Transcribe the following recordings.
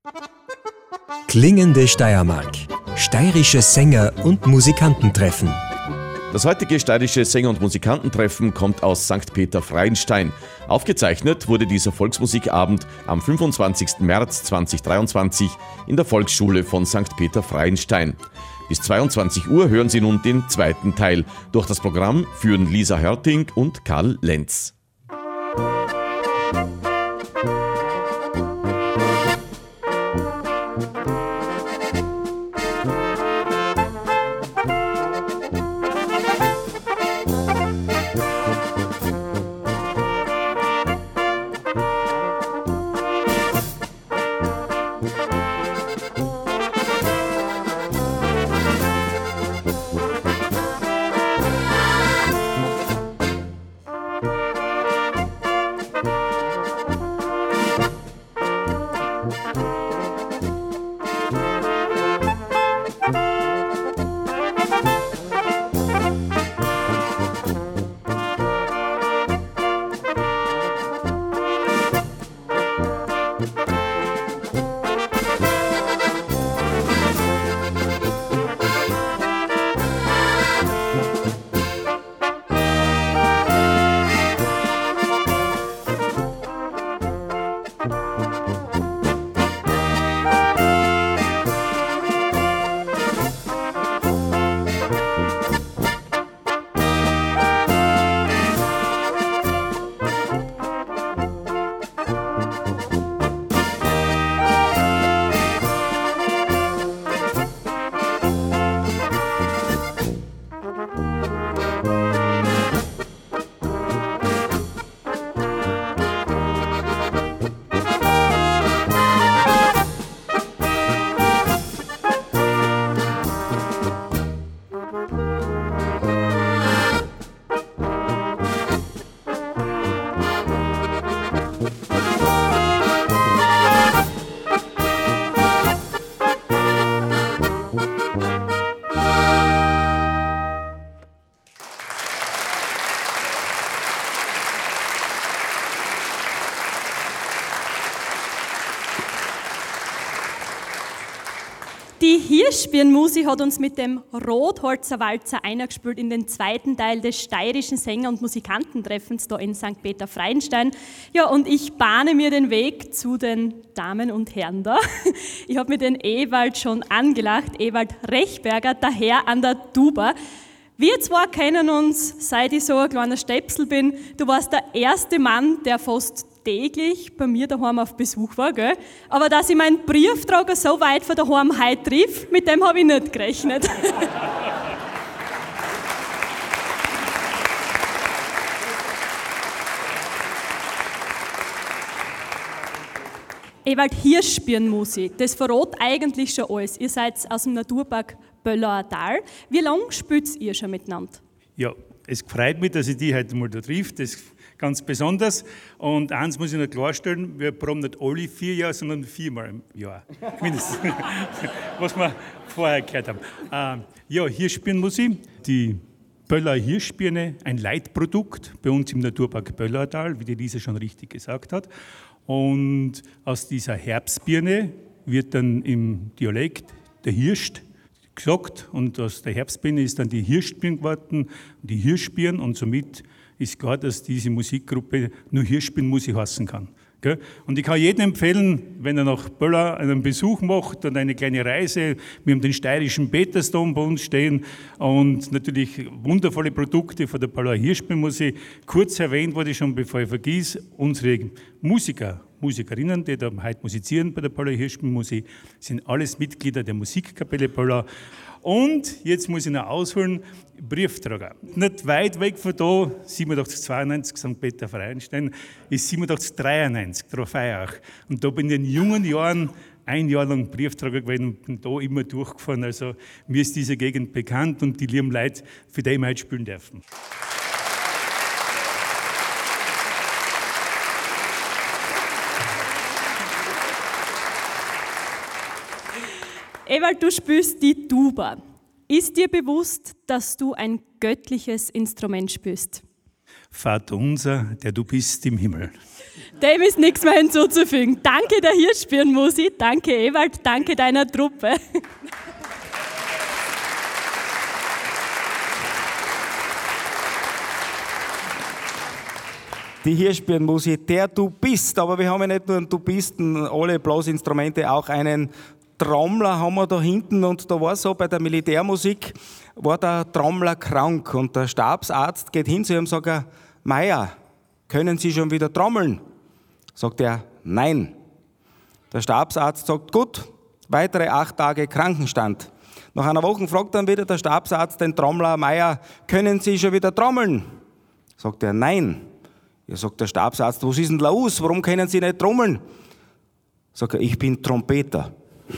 Klingende Steiermark. Steirische Sänger und Musikantentreffen. Das heutige steirische Sänger- und Musikantentreffen kommt aus St. Peter-Freienstein. Aufgezeichnet wurde dieser Volksmusikabend am 25. März 2023 in der Volksschule von St. Peter-Freienstein. Bis 22 Uhr hören Sie nun den zweiten Teil. Durch das Programm führen Lisa Hörting und Karl Lenz. Die Hirschbirnmusi hat uns mit dem Rotholzer Walzer eingespielt in den zweiten Teil des steirischen Sänger- und Musikantentreffens da in St. Peter-Freienstein. Ja, und ich bahne mir den Weg zu den Damen und Herren da. Ich habe mir den Ewald schon angelacht, Ewald Rechberger, der Herr an der Tuba. Wir zwei kennen uns, seit ich so ein kleiner Stöpsel bin. Du warst der erste Mann, der fast täglich bei mir daheim auf Besuch war, gell? Aber dass ich meinen Briefträger so weit von daheim heute triff, mit dem habe ich nicht gerechnet. Ewald, Hirschbirnmusi, das verrät eigentlich schon alles. Ihr seid aus dem Naturpark Böllauer Tal. Wie lange spielt ihr schon miteinander? Ja, es freut mich, dass ich dich heute mal da triff. Das ganz besonders. Und eins muss ich noch klarstellen, wir proben nicht alle 4 Jahre, sondern 4-mal im Jahr. Mindestens. Was wir vorher gehört haben. Ja, Hirschbirnmusi, die Böllauer Hirschbirne, ein Leitprodukt bei uns im Naturpark Böllauer Tal, wie die Lisa schon richtig gesagt hat. Und aus dieser Herbstbirne wird dann im Dialekt der Hirscht gesagt und aus der Herbstbirne ist dann die Hirschbirn geworden, die Hirschbirn und somit ist klar, dass diese Musikgruppe nur Hirschbirnmusi heißen kann. Gell? Und ich kann jedem empfehlen, wenn er nach Böllauer einen Besuch macht und eine kleine Reise, wir haben den steirischen Petersdom bei uns stehen und natürlich wundervolle Produkte von der Böllauer Hirschbirnmusi. Kurz erwähnt wurde schon, bevor ich vergieße, unsere Musikerinnen, die da heute musizieren bei der Böllauer Hirschbirnmusi, sind alles Mitglieder der Musikkapelle Böllauer. Und jetzt muss ich noch ausholen, Briefträger. Nicht weit weg von da, 8792 St. Peter-Freienstein, ist 8793, Trofeiach. Und da bin ich in jungen Jahren 1 Jahr lang Briefträger gewesen und bin da immer durchgefahren. Also mir ist diese Gegend bekannt und die lieben Leute, für die wir heute spielen dürfen. Ewald, du spielst die Tuba. Ist dir bewusst, dass du ein göttliches Instrument spielst? Vater unser, der du bist im Himmel. Dem ist nichts mehr hinzuzufügen. Danke der Hirschbirnmusik, danke Ewald, danke deiner Truppe. Die Hirschbirnmusik, der Du bist, aber wir haben ja nicht nur einen Tubisten, alle Blasinstrumente, auch einen Trommler haben wir da hinten und da war so, bei der Militärmusik war der Trommler krank und der Stabsarzt geht hin zu ihm und sagt, Meier, können Sie schon wieder trommeln? Sagt er, nein. Der Stabsarzt sagt, gut, weitere 8 Tage Krankenstand. Nach einer Woche fragt dann wieder der Stabsarzt den Trommler, Meier, können Sie schon wieder trommeln? Sagt er, nein. Ja, sagt der Stabsarzt, was ist denn los? Warum können Sie nicht trommeln? Sagt er, ich bin Trompeter.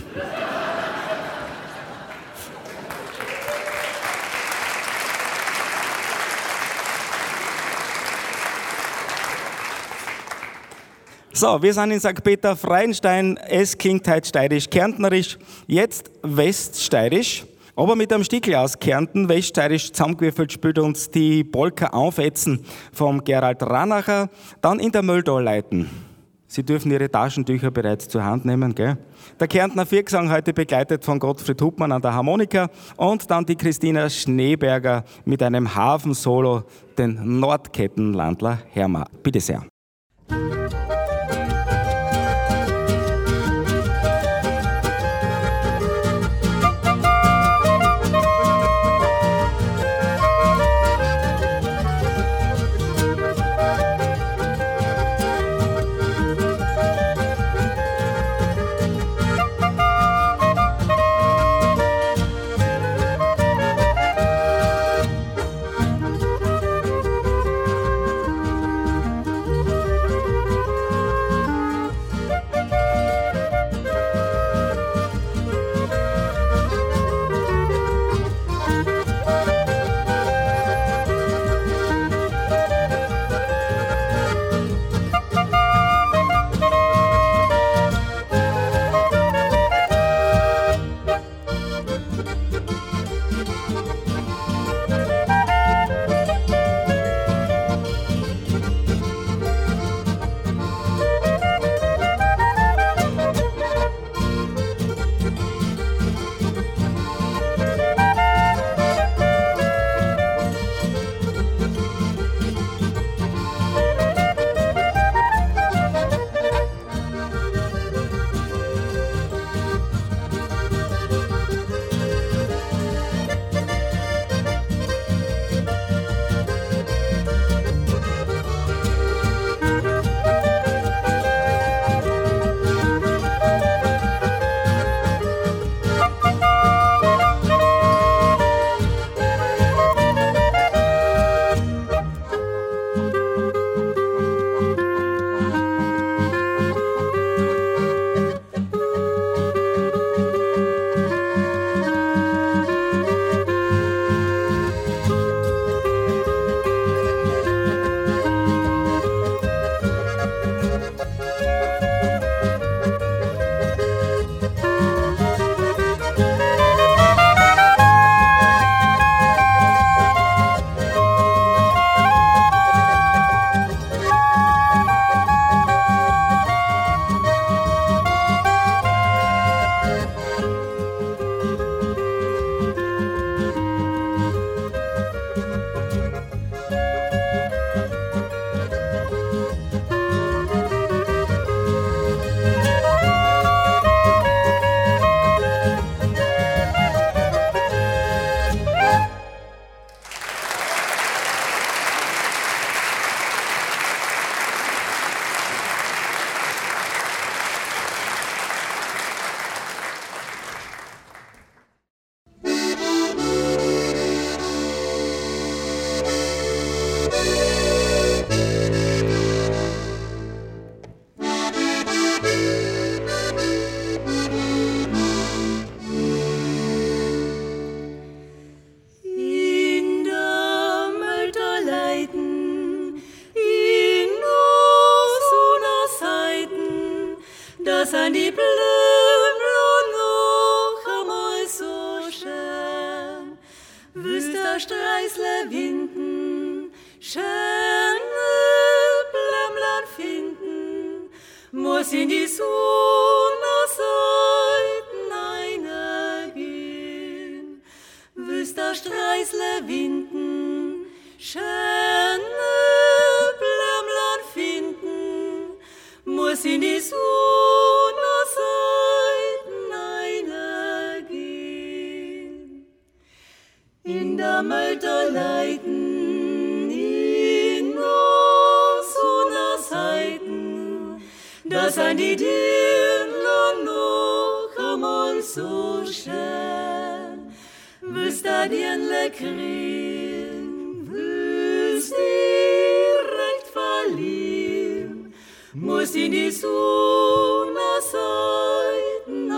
So, wir sind in St. Peter Freienstein. Es klingt heute steirisch-kärntnerisch, jetzt weststeirisch. Aber mit einem Stickel aus Kärnten, weststeirisch zusammengewürfelt, spielt uns die Polka Aufetzen vom Gerald Ranacher, dann in der Möldal leiten. Sie dürfen Ihre Taschentücher bereits zur Hand nehmen, gell? Der Kärntner Viergesang heute begleitet von Gottfried Hubmann an der Harmonika und dann die Christina Schneeberger mit einem Hafensolo, den Nordkettenlandler Hermer. Bitte sehr. sind die Blümchen noch einmal so schön. Wüsst der Streißler winden, schöne Blümlein finden. muss in die Sonne hineingehen. Willst der Streisle winden, schöne Blümlein finden, muss in die Sonne hineingehen. In der Mölter leiten, in der Sonne Seiten, da sind die Dirndl noch einmal so schön. Willst du Dirndl kriegen, willst die recht verlieben, muss in die Sonne Seiten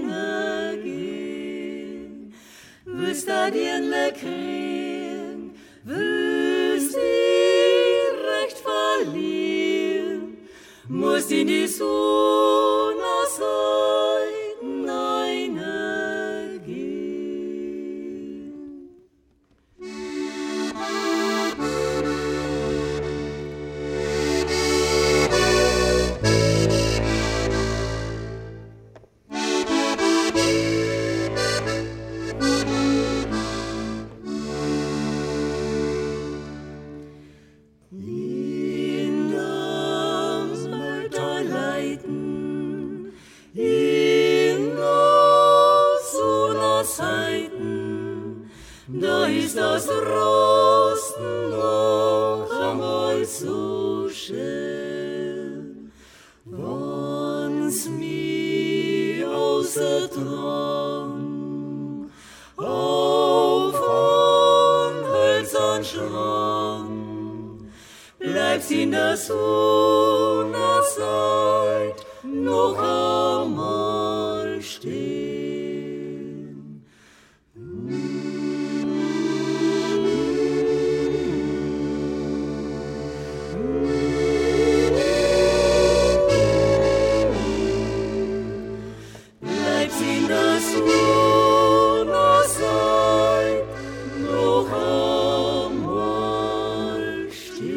hineingehen. Willst du Dirndl kriegen, willst die recht verlieben, muss in die Sonne Seiten hineingehen. In das Mölter leiten, in das Sonne Seiten, da ist das Rosten noch einmal so schön. Wann's mich außer Traum auf einen hölzernen Schrank, bleibst in der Sonne Zeit noch einmal stehen. Bleibst in der Sonne Zeit noch einmal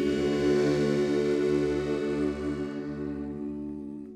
stehen.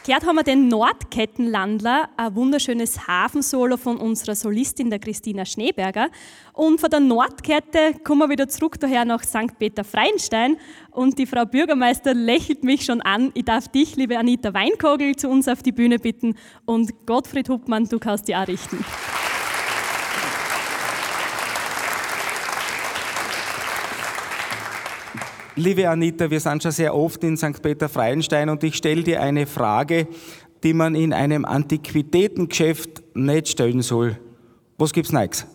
Gehört haben wir den Nordkettenlandler, ein wunderschönes Hafensolo von unserer Solistin, der Christina Schneeberger. Und von der Nordkette kommen wir wieder zurück daher nach St. Peter-Freienstein. Und die Frau Bürgermeister lächelt mich schon an. Ich darf dich, liebe Anita Weinkogel, zu uns auf die Bühne bitten. Und Gottfried Huppmann, du kannst dich auch richten. Liebe Anita, wir sind schon sehr oft in St. Peter-Freienstein und ich stelle dir eine Frage, die man in einem Antiquitätengeschäft nicht stellen soll. Was gibt's Neues?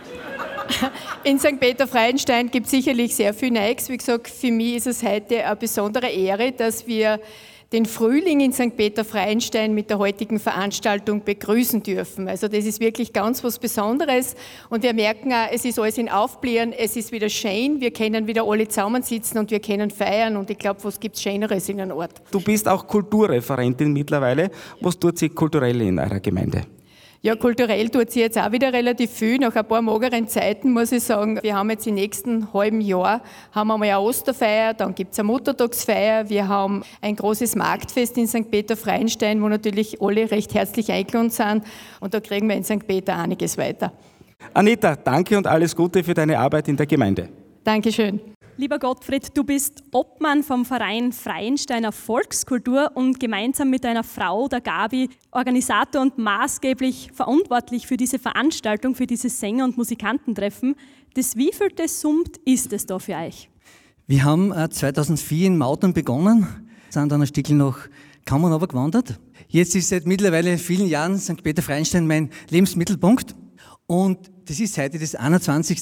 In St. Peter-Freienstein gibt es sicherlich sehr viel Neues. Wie gesagt, für mich ist es heute eine besondere Ehre, dass wir den Frühling in St. Peter-Freienstein mit der heutigen Veranstaltung begrüßen dürfen. Also das ist wirklich ganz was Besonderes und wir merken auch, es ist alles in Aufblähen, es ist wieder schön, wir können wieder alle zusammensitzen und wir können feiern und ich glaube, was gibt es Schöneres in einem Ort? Du bist auch Kulturreferentin mittlerweile. Was tut sie kulturell in eurer Gemeinde? Ja, kulturell tut sie jetzt auch wieder relativ viel. Nach ein paar mageren Zeiten muss ich sagen, wir haben jetzt im nächsten halben Jahr haben wir mal eine Osterfeier, dann gibt es eine Muttertagsfeier, wir haben ein großes Marktfest in St. Peter-Freienstein, wo natürlich alle recht herzlich eingeladen sind und da kriegen wir in St. Peter einiges weiter. Anita, danke und alles Gute für deine Arbeit in der Gemeinde. Dankeschön. Lieber Gottfried, du bist Obmann vom Verein Freiensteiner Volkskultur und gemeinsam mit deiner Frau, der Gabi, Organisator und maßgeblich verantwortlich für diese Veranstaltung, für dieses Sänger- und Musikantentreffen. Das wievielte Summt ist es da für euch? Wir haben 2004 in Mautern begonnen, sind dann ein Stückchen nach Kammern runtergewandert. Jetzt ist seit mittlerweile vielen Jahren St. Peter-Freienstein mein Lebensmittelpunkt und das ist heute das 21.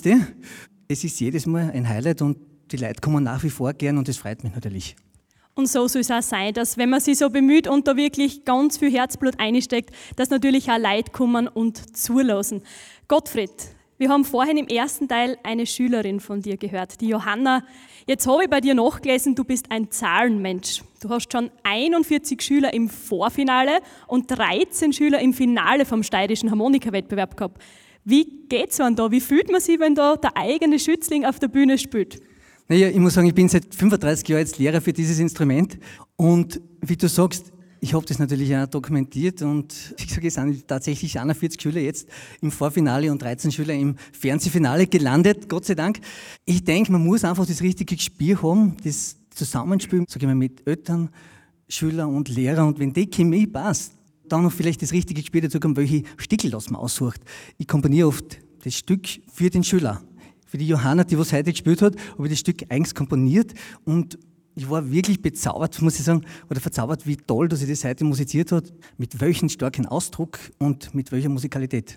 Es ist jedes Mal ein Highlight und die Leute kommen nach wie vor gern und das freut mich natürlich. Und so soll es auch sein, dass wenn man sich so bemüht und da wirklich ganz viel Herzblut einsteckt, dass natürlich auch Leute kommen und zulassen. Gottfried, wir haben vorhin im ersten Teil eine Schülerin von dir gehört, die Johanna. Jetzt habe ich bei dir nachgelesen, du bist ein Zahlenmensch. Du hast schon 41 Schüler im Vorfinale und 13 Schüler im Finale vom steirischen Harmonikawettbewerb gehabt. Wie geht's man da? Wie fühlt man sich, wenn da der eigene Schützling auf der Bühne spielt? Naja, ich muss sagen, ich bin seit 35 Jahren jetzt Lehrer für dieses Instrument und wie du sagst, ich habe das natürlich auch dokumentiert und wie gesagt, es sind tatsächlich 41 Schüler jetzt im Vorfinale und 13 Schüler im Fernsehfinale gelandet, Gott sei Dank. Ich denke, man muss einfach das richtige Gespür haben, das Zusammenspiel, sage ich mal, mit Eltern, Schülern und Lehrern und wenn die Chemie passt, dann noch vielleicht das richtige Gespür dazu kommen, welche Stickel das man aussucht. Ich komponiere oft das Stück für den Schüler. Für die Johanna, die was heute gespielt hat, habe ich das Stück eigens komponiert und ich war wirklich bezaubert, muss ich sagen, oder verzaubert, wie toll, dass sie das heute musiziert hat, mit welchem starken Ausdruck und mit welcher Musikalität.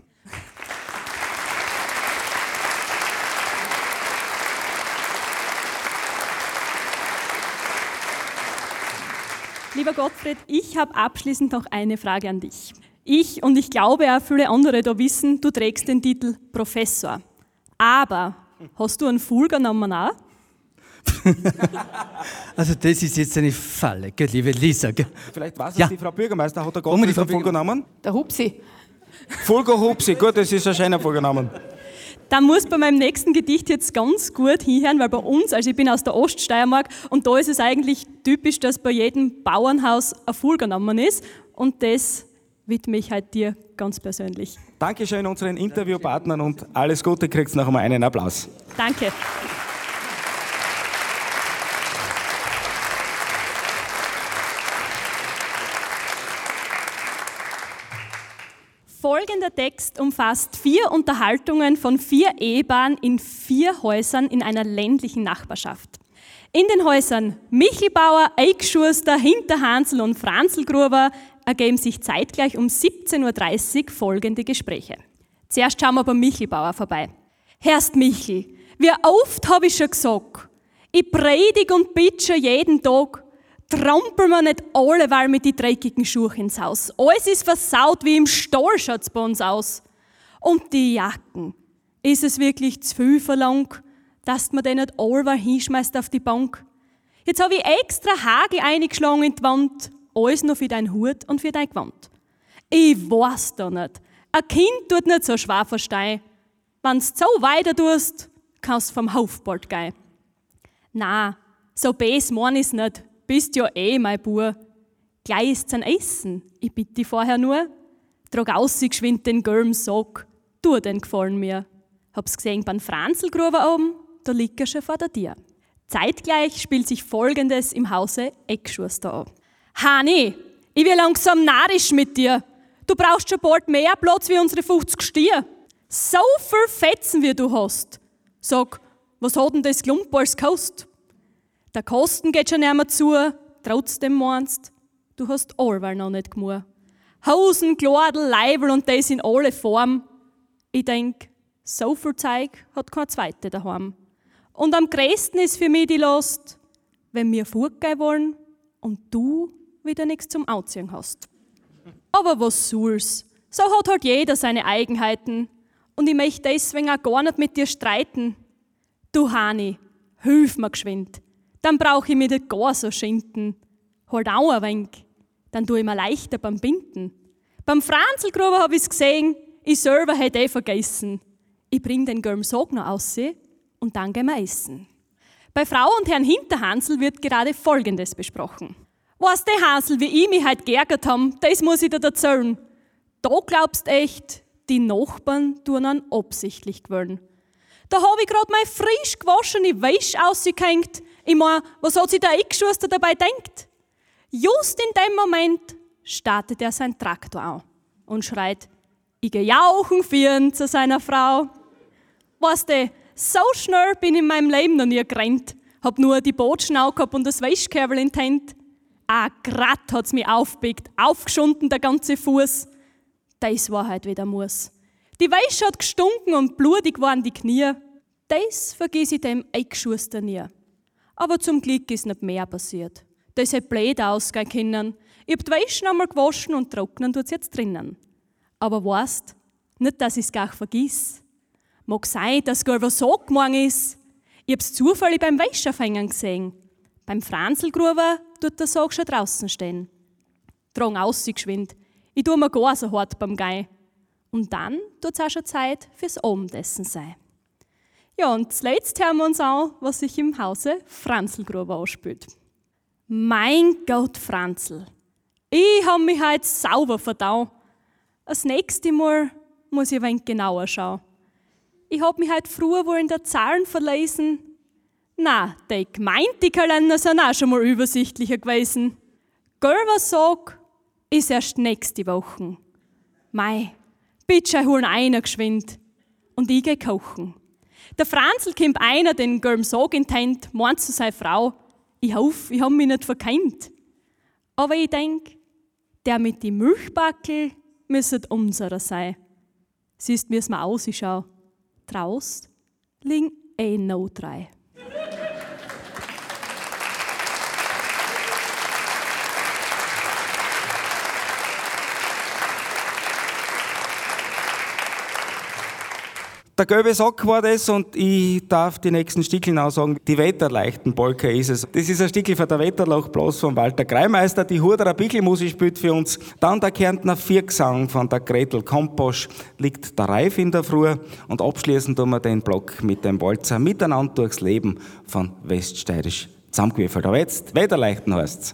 Lieber Gottfried, ich habe abschließend noch eine Frage an dich. Ich und ich glaube auch viele andere da wissen, du trägst den Titel Professor. Aber hast du einen Full genommen auch? Also das ist jetzt eine Falle, gell, liebe Lisa. Gell? Vielleicht weiß es Ja. die Frau Bürgermeister, hat der Warum die Gottfried Frau einen Vollgenommen? Der Hupsi. Vollgehupsi, gut, das ist ein schöner Vollgenommen. Da muss bei meinem nächsten Gedicht jetzt ganz gut hinhören, weil bei uns, also ich bin aus der Oststeiermark und da ist es eigentlich typisch, dass bei jedem Bauernhaus ein Full genommen ist und das widme ich halt dir ganz persönlich. Dankeschön unseren Interviewpartnern und alles Gute, kriegt noch einmal einen Applaus. Danke. Folgender Text umfasst 4 Unterhaltungen von 4 Ehepaaren in 4 Häusern in einer ländlichen Nachbarschaft. In den Häusern Michelbauer, Eichschuster, Hinterhansl und Franzlgruber ergeben sich zeitgleich um 17.30 Uhr folgende Gespräche. Zuerst schauen wir beim Michelbauer vorbei. Herrst Michel, wie oft habe ich schon gesagt, ich predige und bitte jeden Tag, trampeln wir nicht alleweil mit die dreckigen Schuhe ins Haus. Alles ist versaut wie im Stall, schaut's bei uns aus. Und die Jacken, ist es wirklich zu viel verlangt, dass man den nicht alleweil hinschmeißt auf die Bank? Jetzt habe ich extra Hagel eingeschlagen in die Wand, alles nur für deinen Hut und für dein Gewand. Ich weiß da nicht, ein Kind tut nicht so schwer verstehen. Wenn's so weiter tust, kannst vom Hof bald gehen. Na, so bes mein ich's nicht. Bist ja eh mein Bub. gleich ist's ein Essen. Ich bitte dich vorher nur, trag aus geschwind den gelben Sock, tu den gefallen mir. Hab's gesehen beim Franzelgruber oben, da liegt er schon vor der Tür. Zeitgleich spielt sich Folgendes im Hause Eckschuster ab. Hani, ich will langsam narrisch mit dir. Du brauchst schon bald mehr Platz wie unsere 50 Stier. So viel Fetzen wie du hast. Sag, was hat denn das Klump alles gekostet? Der Kosten geht schon nicht mehr zu, trotzdem meinst, du hast allweil noch nicht gemacht. Hosen, Kladel, Leibel und das in alle Form. Ich denk, so viel Zeug hat kein Zweite daheim. Und am größten ist für mich die Lust, wenn wir fortgehen wollen und du wieder nichts zum Anziehen hast. Aber was soll's? So hat halt jeder seine Eigenheiten. Und ich möchte deswegen auch gar nicht mit dir streiten. Du Hani, hilf mir geschwind. Dann brauche ich mich nicht gar so schinden. Halt auch ein wenig, dann tue ich mir leichter beim Binden. Beim Franzelgruber habe ich's gesehen, ich selber hätte vergessen. Ich bring den gelben Sock noch aus und dann gehen wir essen. Bei Frau und Herrn Hinterhansel wird gerade Folgendes besprochen. Weißt du, Hansel, wie ich mich heute geärgert habe, das muss ich dir erzählen. Da glaubst echt, die Nachbarn tun an absichtlich gewollen. Da habe ich gerade meine frisch gewaschene Wäsche ausgehängt. Ich meine, was hat sich der Eckschuster dabei denkt? Just in dem Moment startet er sein Traktor an und schreit, ich gehe jauchen führen zu seiner Frau. Weißt du, so schnell bin ich in meinem Leben noch nie gerannt. Hab nur die Botschnau gehabt und das Wäschkörvel in die Hand. Grad hat's mich aufgepickt, aufgeschunden der ganze Fuß. Das war halt wieder Muss. Die Wäsche hat gestunken und blutig waren die Knie. Das vergiss ich dem Eckschuster nie. Aber zum Glück ist nicht mehr passiert. Das hätte blöd ausgehen können. Ich hab die Wäsche einmal gewaschen und trocknen tut's jetzt drinnen. Aber weißt, nicht, dass ich's gar vergiss. Mag sein, dass gelber Sock morgen ist. Ich hab's zufällig beim Wäscheaufhängen gesehen. Beim Franzelgruber tut der Sock schon draußen stehen. Drang aus geschwind. Ich tue mir gar so hart beim Gei. Und dann tut's auch schon Zeit fürs Abendessen sein. Ja, und zuletzt hören wir uns an, was sich im Hause Franzelgruber anspielt. Mein Gott, Franzl, ich hab mich heute sauber verdaut. Das nächste Mal muss ich ein wenig genauer schauen. Ich hab mich heute früher wohl in der Zahlen verlesen. Na, die Gemeindekalender sind auch schon mal übersichtlicher gewesen. Gelber Sock ist erst nächste Woche. Mei, bitte holen einer geschwind. Und ich geh kochen. Der Franzl kommt einer den gelben Sock in die Hand, meint zu seiner Frau, ich hoffe, ich hab mich nicht verkennt. Aber ich denk, der mit die Milchbackel müsste unserer sein. Siehst, müssen wir ausschauen. Draußen liegen noch 3. Der gelbe Sock war das und ich darf die nächsten Stickeln auch sagen, die Wetterleichten Polka ist es. Das ist ein Stickel von der Wetterlachblas von Walter Greimeister, die Hurderer Bickelmusik spielt für uns. Dann der Kärntner Viergesang von der Gretel Komposch, liegt der Reif in der Früh und abschließend tun wir den Block mit dem Walzer Miteinander durchs Leben von Weststeirisch zusammengewürfelt. Aber jetzt Wetterleichten heißt's.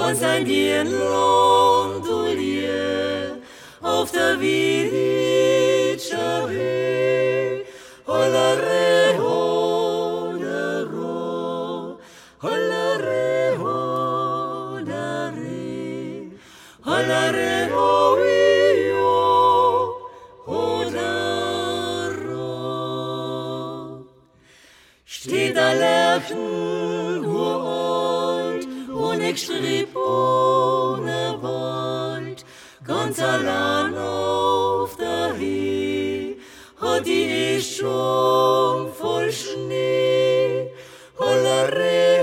von sein Dirnlohn du Lier, auf der Widscher Höhe, hollere, hollero, hollere, hollere, hollere, hoio, hollero. Steht der Lerchen uralt, ohne Gestrüpp, ohne Wald, ganz allein auf der Höhe, hat die ist schon voll Schnee. Hollere,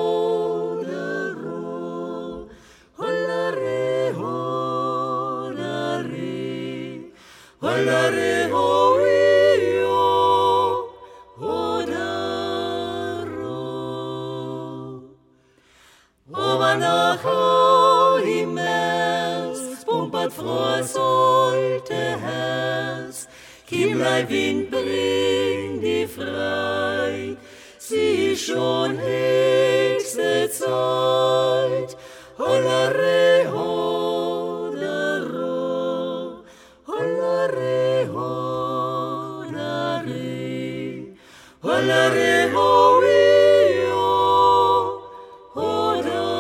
hollero, hollere, hollere, hollere, hoio, hollero. Aber nachher im März pumpert frohes alte Herz, Kimmlei Wind bringt die Freit, sie ist schon höchste Zeit. Hollere, hollero, hollere, hollere, hollere, hoio, hollero.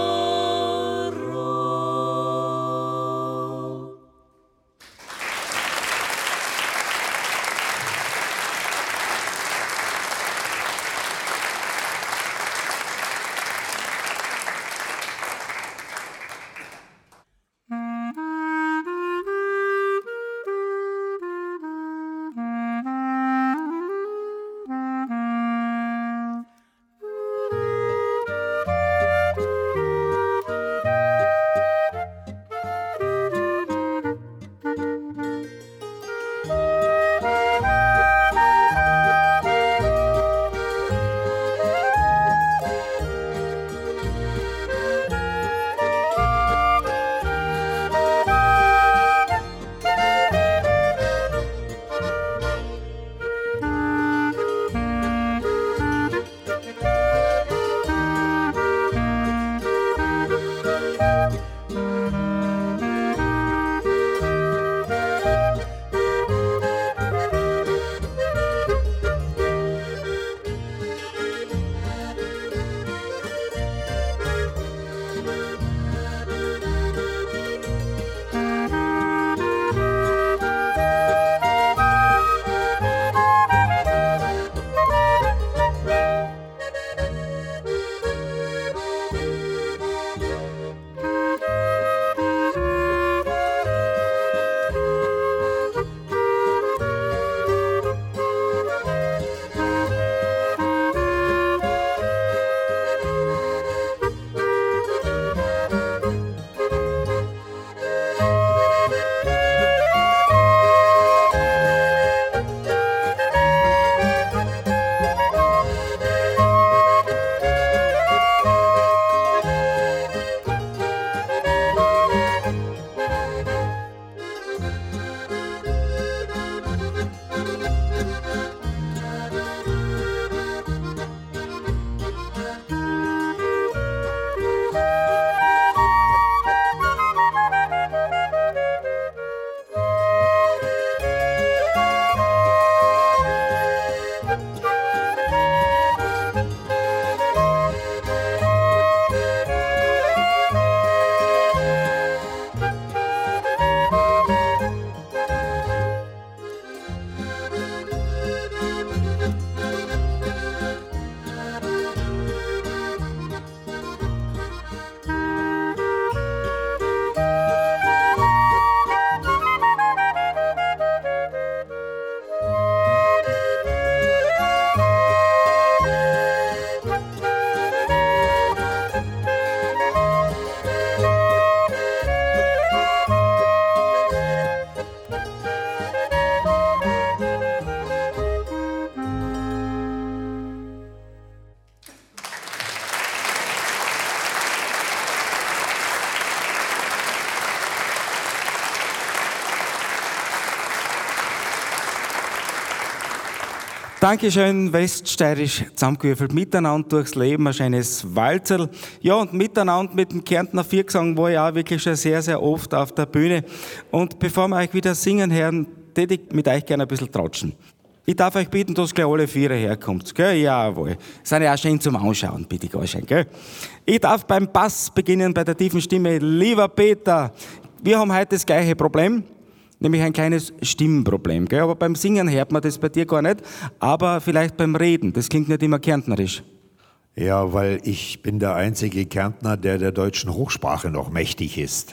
Dankeschön, weststeirisch zusammengewürfelt, miteinander durchs Leben, ein schönes Walzerl. Ja, und miteinander mit dem Kärntner Viergesang war ich auch wirklich schon sehr, sehr oft auf der Bühne. Und bevor wir euch wieder singen hören, würde ich mit euch gerne ein bisschen tratschen. Ich darf euch bitten, dass gleich alle Viere herkommt, gell? Jawohl. Sind ja auch schön zum Anschauen, bitte ganz schön, gell? Ich darf beim Bass beginnen, bei der tiefen Stimme. Lieber Peter, wir haben heute das gleiche Problem. Nämlich ein kleines Stimmenproblem. Gell? Aber beim Singen hört man das bei dir gar nicht. Aber vielleicht beim Reden. Das klingt nicht immer kärntnerisch. Ja, weil ich bin der einzige Kärntner, der deutschen Hochsprache noch mächtig ist.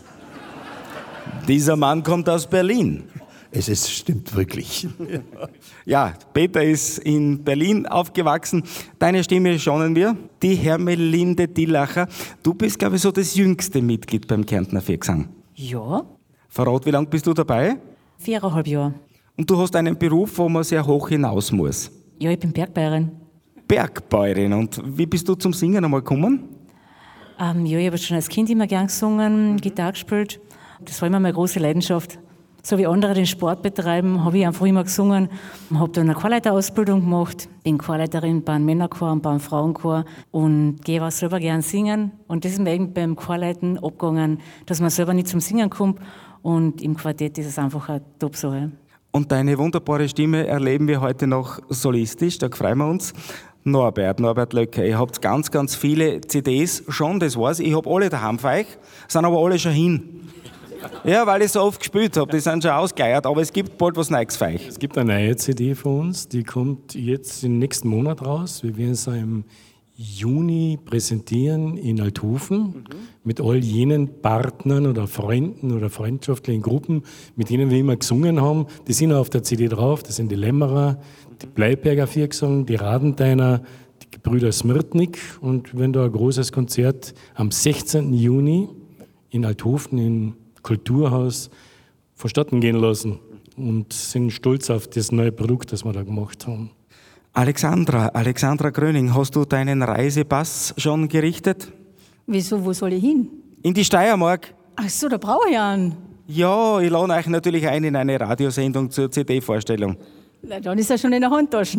Dieser Mann kommt aus Berlin. Stimmt wirklich. Ja, Peter ist in Berlin aufgewachsen. Deine Stimme schonen wir. Die Hermelinde Dillacher. Du bist, glaube ich, so das jüngste Mitglied beim Kärntner Viergesang. Ja. Verrat, wie lange bist du dabei? 4,5 Jahre. Und du hast einen Beruf, wo man sehr hoch hinaus muss. Ja, ich bin Bergbäuerin. Bergbäuerin. Und wie bist du zum Singen einmal gekommen? Ja, ich habe schon als Kind immer gern gesungen, Gitarre gespielt. Das war immer meine große Leidenschaft. So wie andere den Sport betreiben, habe ich einfach immer gesungen. Habe dann eine Chorleiterausbildung gemacht, bin Chorleiterin beim Männerchor und beim Frauenchor und gehe auch selber gern singen. Und das ist mir eben beim Chorleiten abgegangen, dass man selber nicht zum Singen kommt. Und im Quartett ist es einfach eine Top-Sache. Und deine wunderbare Stimme erleben wir heute noch solistisch, da freuen wir uns. Norbert Löcker, ihr habt ganz, ganz viele CDs schon, das weiß ich. Ich habe alle daheim für euch, sind aber alle schon hin. Ja, weil ich so oft gespielt habe, die sind schon ausgeleiert, aber es gibt bald was Neues für euch. Es gibt eine neue CD von uns, die kommt jetzt im nächsten Monat raus. Wir werden es im Juni präsentieren in Althofen mit all jenen Partnern oder Freunden oder freundschaftlichen Gruppen, mit denen wir immer gesungen haben. Die sind auch auf der CD drauf. Das sind die Lämmerer, die Bleiberger Viergesang, die Radenteiner, die Gebrüder Smirtnik. Und wir werden da ein großes Konzert am 16. Juni in Althofen im Kulturhaus vonstatten gehen lassen und sind stolz auf das neue Produkt, das wir da gemacht haben. Alexandra Gröning, hast du deinen Reisepass schon gerichtet? Wieso, wo soll ich hin? In die Steiermark. Ach so, da brauche ich einen. Ja, ich lade euch natürlich ein in eine Radiosendung zur CD-Vorstellung. Na, dann ist er schon in der Handtasche.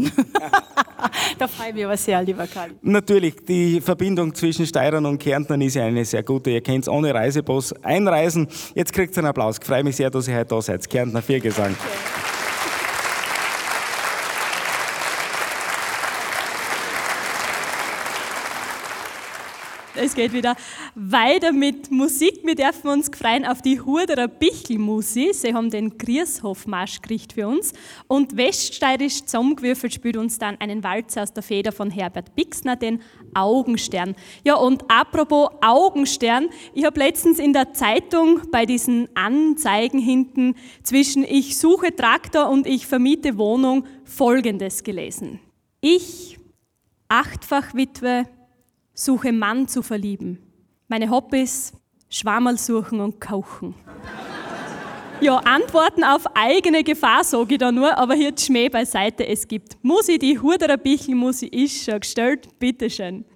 Da freue ich mich aber sehr, lieber Karl. Natürlich, die Verbindung zwischen Steirern und Kärntnern ist ja eine sehr gute. Ihr könnt ohne Reisepass einreisen. Jetzt kriegt ihr einen Applaus. Ich freue mich sehr, dass ihr heute da seid. Kärntner Viergesang. Okay. Es geht wieder weiter mit Musik. Wir dürfen uns freuen auf die Hurderer Bichlmusi. Sie haben den Grieshofmarsch gekriegt für uns. Und weststeirisch zusammengewürfelt spielt uns dann einen Walzer aus der Feder von Herbert Bixner, den Augenstern. Ja, und apropos Augenstern, ich habe letztens in der Zeitung bei diesen Anzeigen hinten zwischen ich suche Traktor und ich vermiete Wohnung Folgendes gelesen. Ich, 8-fach Witwe, suche Mann zu verlieben. Meine Hobbys, Schwammerl suchen und kochen. Ja, Antworten auf eigene Gefahr sage ich da nur, aber hier Schmäh beiseite, es gibt Musi, die Hurderer Bichlmusi ist schon gestellt, bitteschön.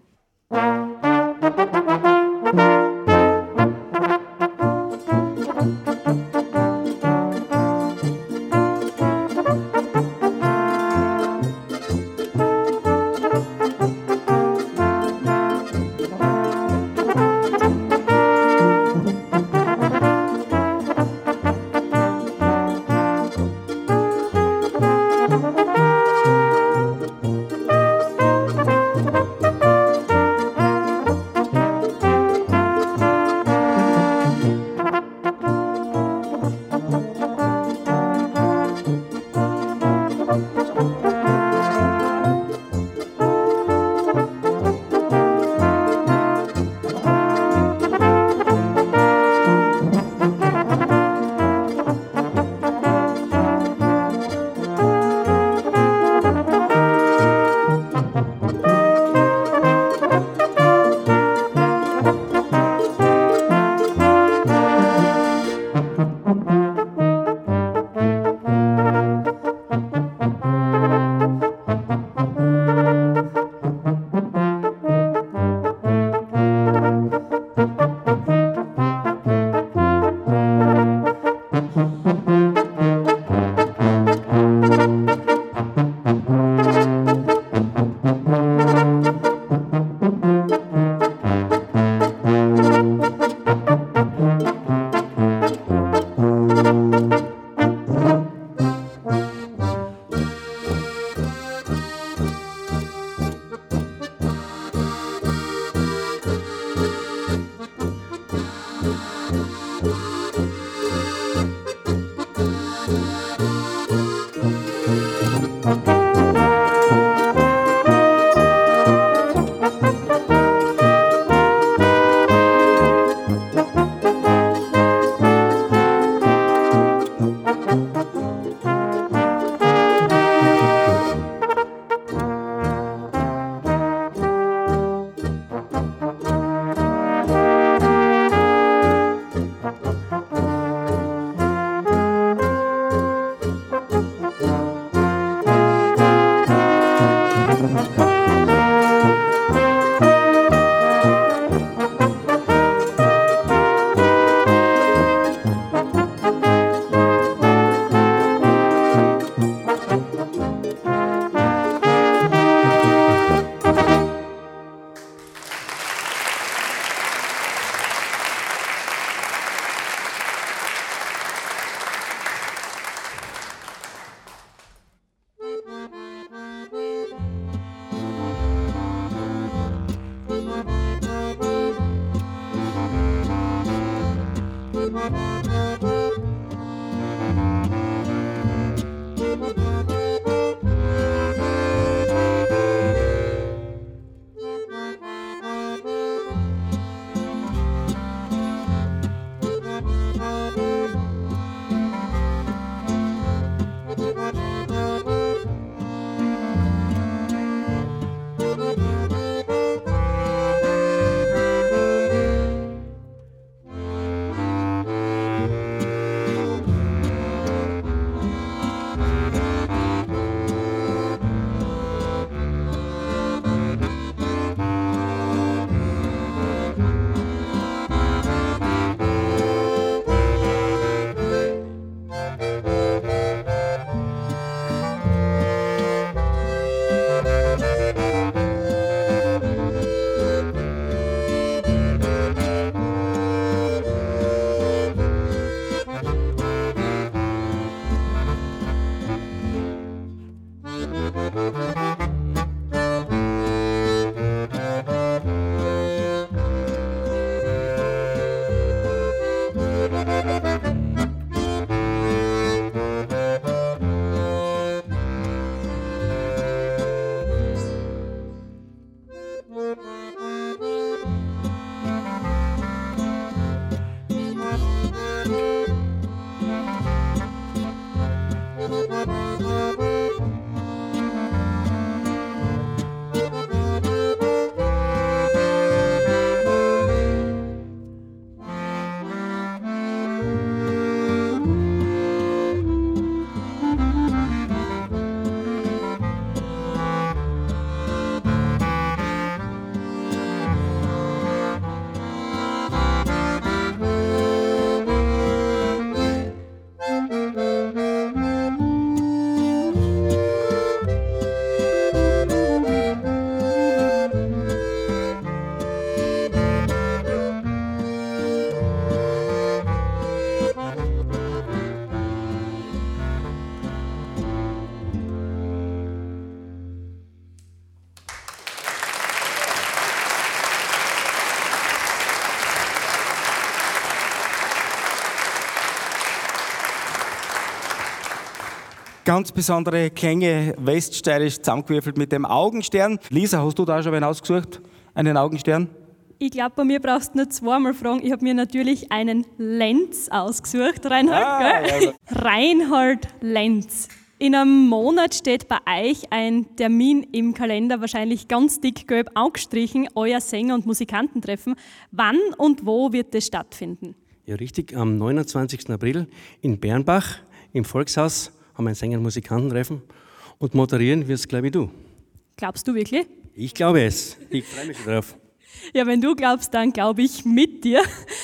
Ganz besondere Klänge, weststeirisch zusammengewürfelt mit dem Augenstern. Lisa, hast du da schon einen ausgesucht? Einen Augenstern? Ich glaube, bei mir brauchst du nur zweimal fragen. Ich habe mir natürlich einen Lenz ausgesucht, Reinhard. Gell? Ja. Reinhard Lenz. In einem Monat steht bei euch ein Termin im Kalender, wahrscheinlich ganz dick gelb angestrichen, euer Sänger- und Musikantentreffen. Wann und wo wird das stattfinden? Ja, richtig. Am 29. April in Bernbach im Volkshaus haben wir ein Sänger- und Musikantentreffen. Und moderieren wirst, glaube ich, du. Glaubst du wirklich? Ich glaube es. Ich freue mich schon drauf. Ja, wenn du glaubst, dann glaube ich mit dir.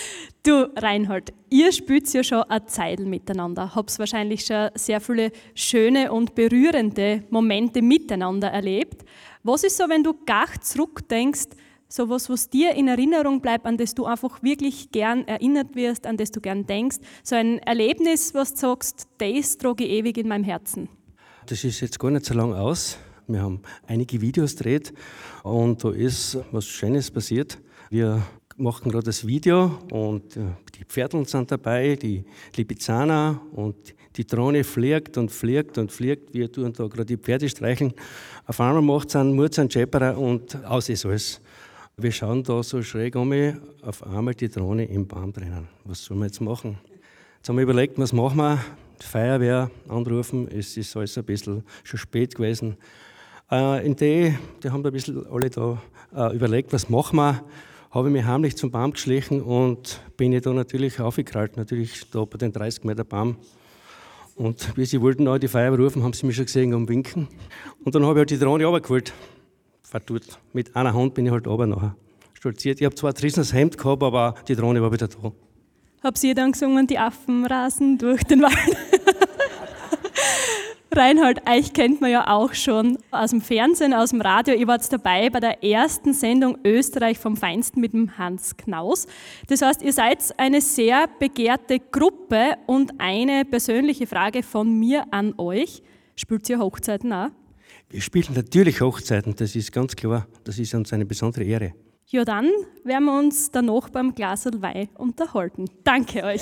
Du, Reinhard, ihr spielt ja schon eine Zeit miteinander. Habt wahrscheinlich schon sehr viele schöne und berührende Momente miteinander erlebt. Was ist so, wenn du gar zurückdenkst, so was dir in Erinnerung bleibt, an das du einfach wirklich gern erinnert wirst, an das du gern denkst? So ein Erlebnis, was du sagst, das trage ich ewig in meinem Herzen. Das ist jetzt gar nicht so lang aus. Wir haben einige Videos gedreht und da ist was Schönes passiert. Wir machen gerade das Video und die Pferdl sind dabei, die Lipizzaner und die Drohne fliegt und fliegt und fliegt. Wir tun da gerade die Pferde streicheln. Auf einmal macht es einen Murz, einen Schepperer und aus ist alles. Wir schauen da so schräg um mich, auf einmal die Drohne im Baum drinnen. Was sollen wir jetzt machen? Jetzt haben wir überlegt, was machen wir? Die Feuerwehr anrufen, es ist alles ein bisschen schon spät gewesen. Die haben da ein bisschen alle da überlegt, was machen wir? Habe ich mich heimlich zum Baum geschlichen und bin ich da natürlich aufgekrallt, natürlich da bei den 30 Meter Baum. Und wie sie wollten auch die Feuerwehr rufen, haben sie mich schon gesehen und winken. Und dann habe ich halt die Drohne runtergeholt. Verdammt, mit einer Hand bin ich halt runter nachher stolziert. Ich habe zwar ein trissenes Hemd gehabt, aber die Drohne war wieder da. Habt ihr dann gesungen, die Affen rasen durch den Wald? Reinhold, euch kennt man ja auch schon aus dem Fernsehen, aus dem Radio. Ihr wart dabei bei der ersten Sendung Österreich vom Feinsten mit dem Hans Knaus. Das heißt, ihr seid eine sehr begehrte Gruppe und eine persönliche Frage von mir an euch. Spielt ihr Hochzeiten auch? Wir spielen natürlich Hochzeiten, das ist ganz klar. Das ist uns eine besondere Ehre. Ja, dann werden wir uns danach beim Glasl Wein unterhalten. Danke euch.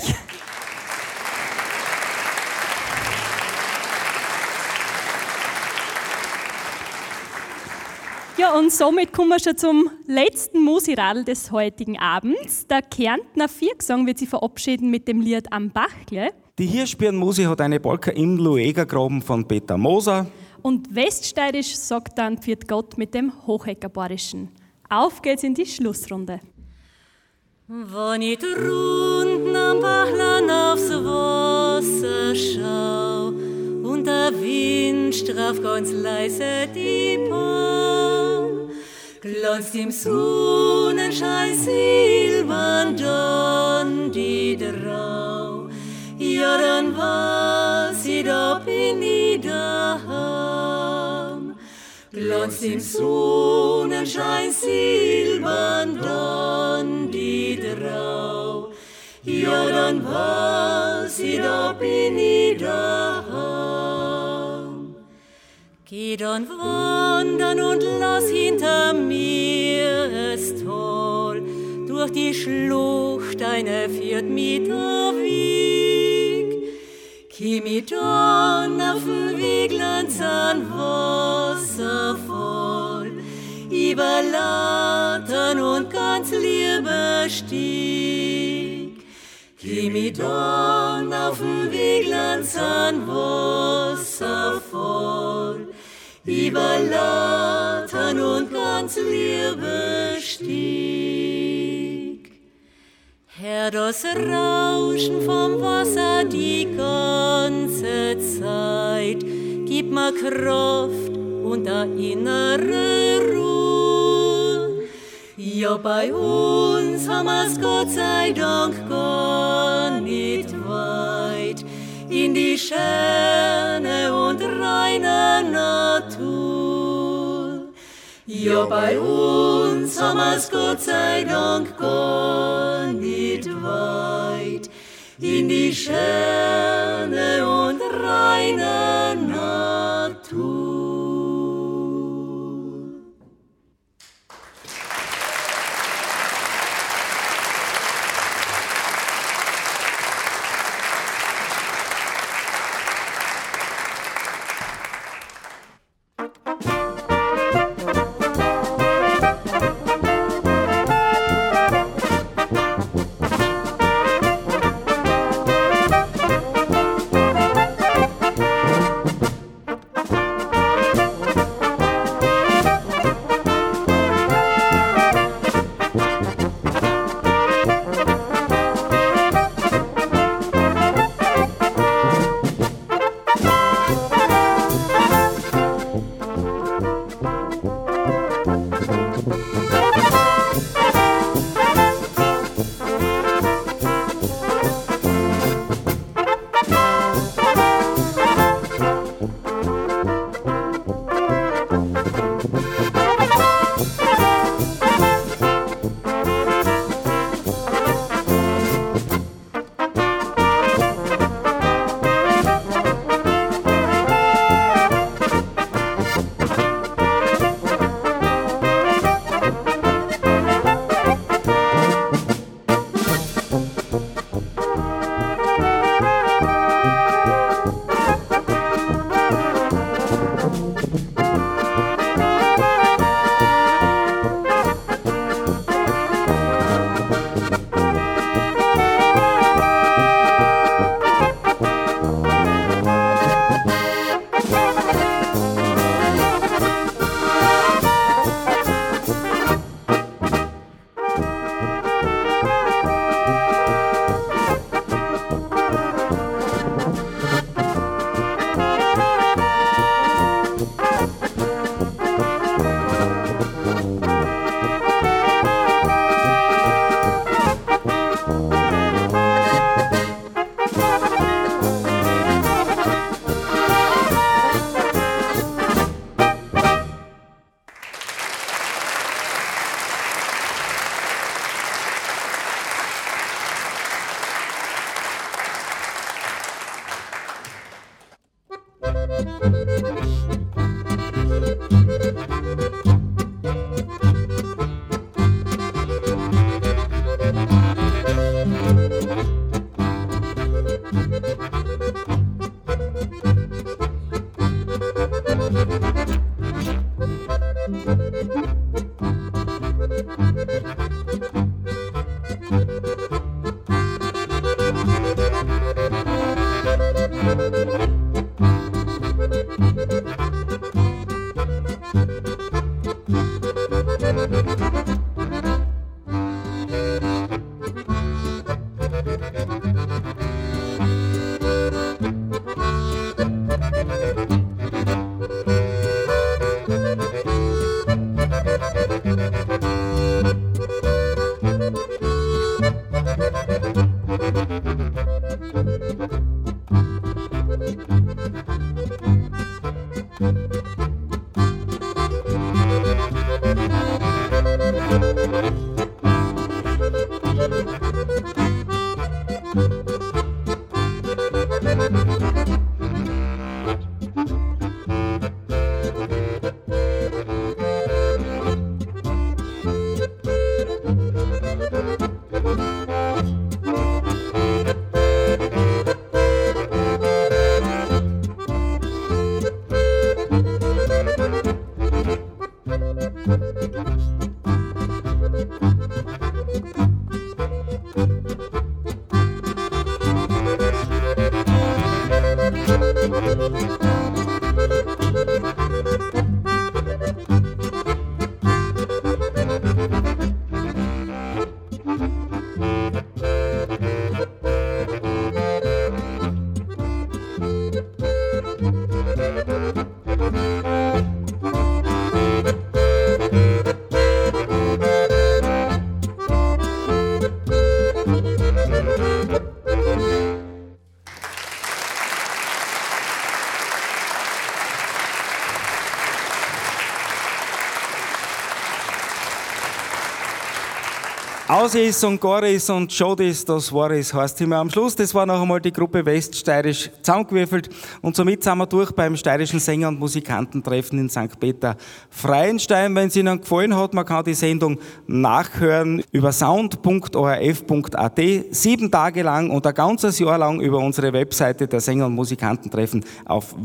Ja, und somit kommen wir schon zum letzten Musiradl des heutigen Abends. Der Kärntner Viergesang wird sich verabschieden mit dem Lied Am Bachle. Die Hirschbirnmusi hat eine Polka im Luegergraben von Peter Moser. Und weststeirisch sagt dann Pfiat Gott mit dem Hocheckerborischen. Auf geht's in die Schlussrunde. Wenn ich drunten am Bachlein aufs Wasser schau und der Wind straff ganz leise die Bahn, glänzt im Sonnenschein silbern dann die Drau. Ja, dann weiß ich, da bin ich daheim. Glänzt im Sonnenschein silbern dann die Drau. Ja, dann weiß ich, da bin ich daheim. Geh dann wandern und lass hinter mir es Tal, durch die Schlucht eine 4 Meter Weg. Komm ich dann auf den Weglands an Wasserfall, über Lattern und ganz lieber Stieg. Komm ich dann auf den Weglands an Wasserfall, über Lattern und ganz lieber Stieg. Herr, das Rauschen vom Wasser die ganze Zeit, gib mir Kraft und eine innere Ruhe. Ja, bei uns haben wir's Gott sei Dank gar nicht weit, in die schöne und reine Natur. Ja, bei uns haben wir's Gott sei Dank gar nicht weit, in die schöne und reine Natur. Ausis und Goris und Jodis, das war es, heißt immer am Schluss. Das war noch einmal die Gruppe Weststeirisch zusammengewürfelt. Und somit sind wir durch beim steirischen Sänger- und Musikantentreffen in St. Peter-Freienstein. Wenn es Ihnen gefallen hat, man kann die Sendung nachhören über sound.orf.at 7 Tage lang und ein ganzes Jahr lang über unsere Webseite der Sänger- und Musikantentreffen auf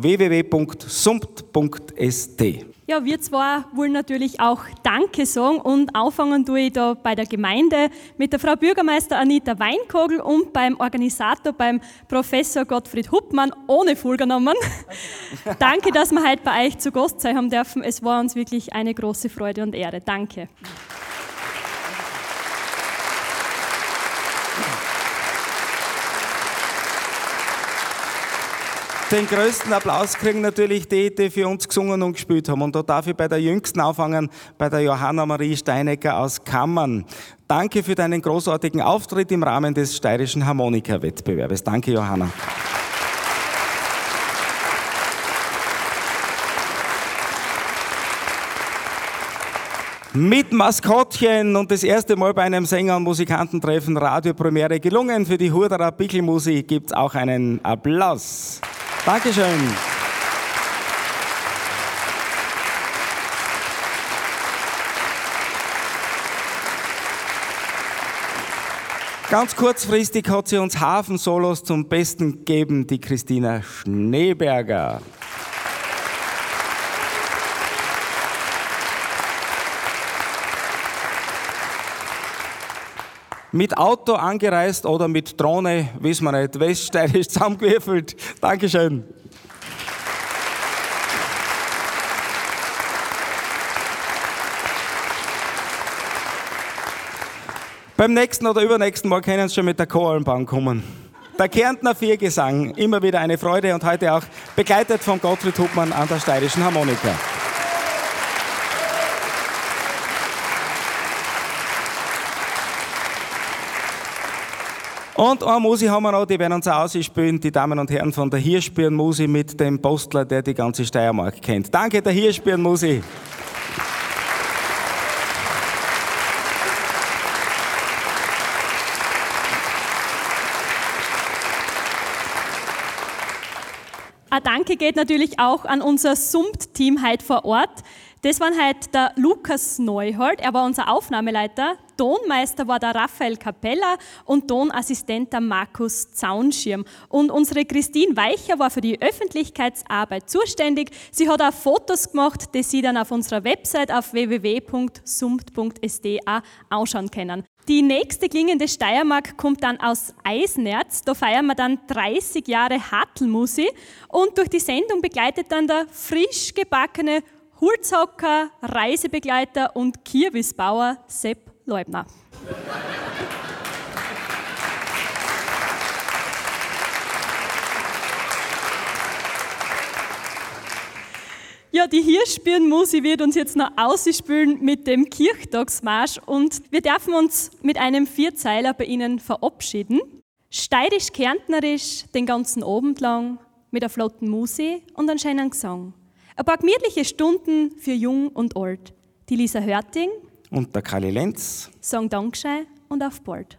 www.sumt.st. Ja, wir zwei wollen natürlich auch Danke sagen und anfangen tue ich da bei der Gemeinde mit der Frau Bürgermeister Anita Weinkogel und beim Organisator, beim Professor Gottfried Huppmann, ohne Vollgenommen. Danke, dass wir heute bei euch zu Gast sein haben dürfen. Es war uns wirklich eine große Freude und Ehre. Danke. Den größten Applaus kriegen natürlich die, die für uns gesungen und gespielt haben. Und da darf ich bei der Jüngsten anfangen, bei der Johanna Marie Steinecker aus Kammern. Danke für deinen großartigen Auftritt im Rahmen des steirischen Harmonika-Wettbewerbes. Danke, Johanna. Mit Maskottchen und das erste Mal bei einem Sänger- und Musikantentreffen Radiopremiere gelungen. Für die Hurderer Pickelmusik gibt es auch einen Applaus. Dankeschön. Ganz kurzfristig hat sie uns Hafensolos zum Besten gegeben, die Christina Schneeberger. Mit Auto angereist oder mit Drohne, wissen wir nicht, weststeirisch zusammengewürfelt. Dankeschön. Beim nächsten oder übernächsten Mal können Sie schon mit der Choralbahn kommen. Der Kärntner Viergesang, immer wieder eine Freude und heute auch begleitet von Gottfried Huppmann an der steirischen Harmonika. Und eine Musik haben wir noch, die werden uns auch ausspielen, die Damen und Herren von der Hirschbirnmusik mit dem Postler, der die ganze Steiermark kennt. Danke, der Hirschbirnmusik. Ein Danke geht natürlich auch an unser SUMT-Team heute vor Ort. Das waren heute der Lukas Neuhold, er war unser Aufnahmeleiter, Tonmeister war der Raphael Capella und Tonassistent der Markus Zaunschirm. Und unsere Christine Weicher war für die Öffentlichkeitsarbeit zuständig. Sie hat auch Fotos gemacht, die Sie dann auf unserer Website auf www.sumt.sd auch anschauen können. Die nächste klingende Steiermark kommt dann aus Eisenerz. Da feiern wir dann 30 Jahre Hartl-Musi. Und durch die Sendung begleitet dann der frisch gebackene Holzhocker, Reisebegleiter und Kirwisbauer Sepp Leubner. Ja, die Hirschbirnmusi wird uns jetzt noch ausspielen mit dem Kirchtagsmarsch und wir dürfen uns mit einem Vierzeiler bei Ihnen verabschieden. Steirisch-Kärntnerisch den ganzen Abend lang mit einer flotten Musi und einem schönen Gesang. Ein paar gemütliche Stunden für Jung und Alt. Die Lisa Hörting und der Kali Lenz sagen Dankeschön und auf bald.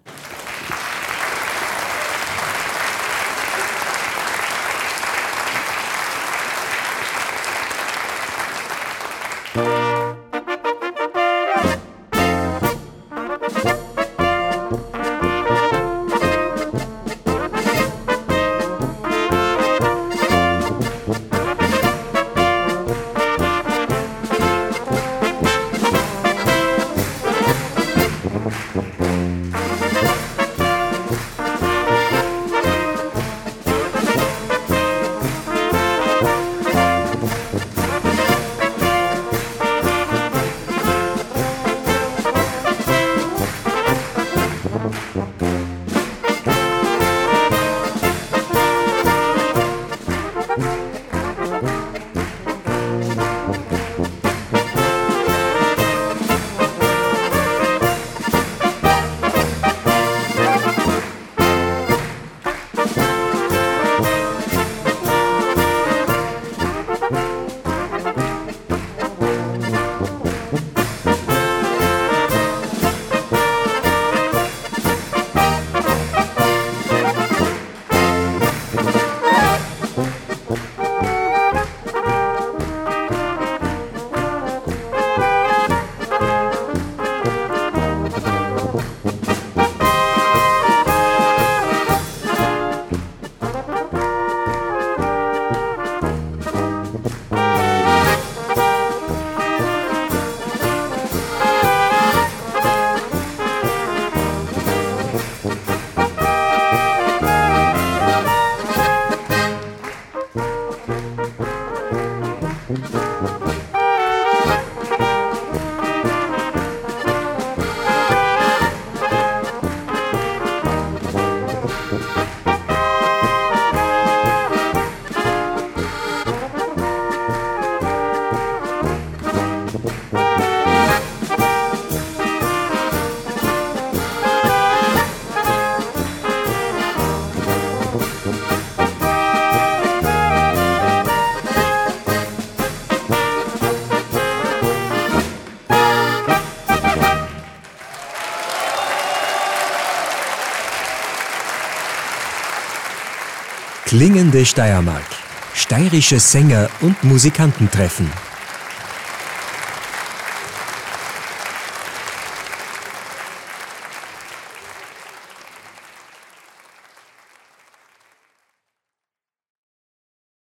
Klingende Steiermark. Steirische Sänger und Musikanten treffen.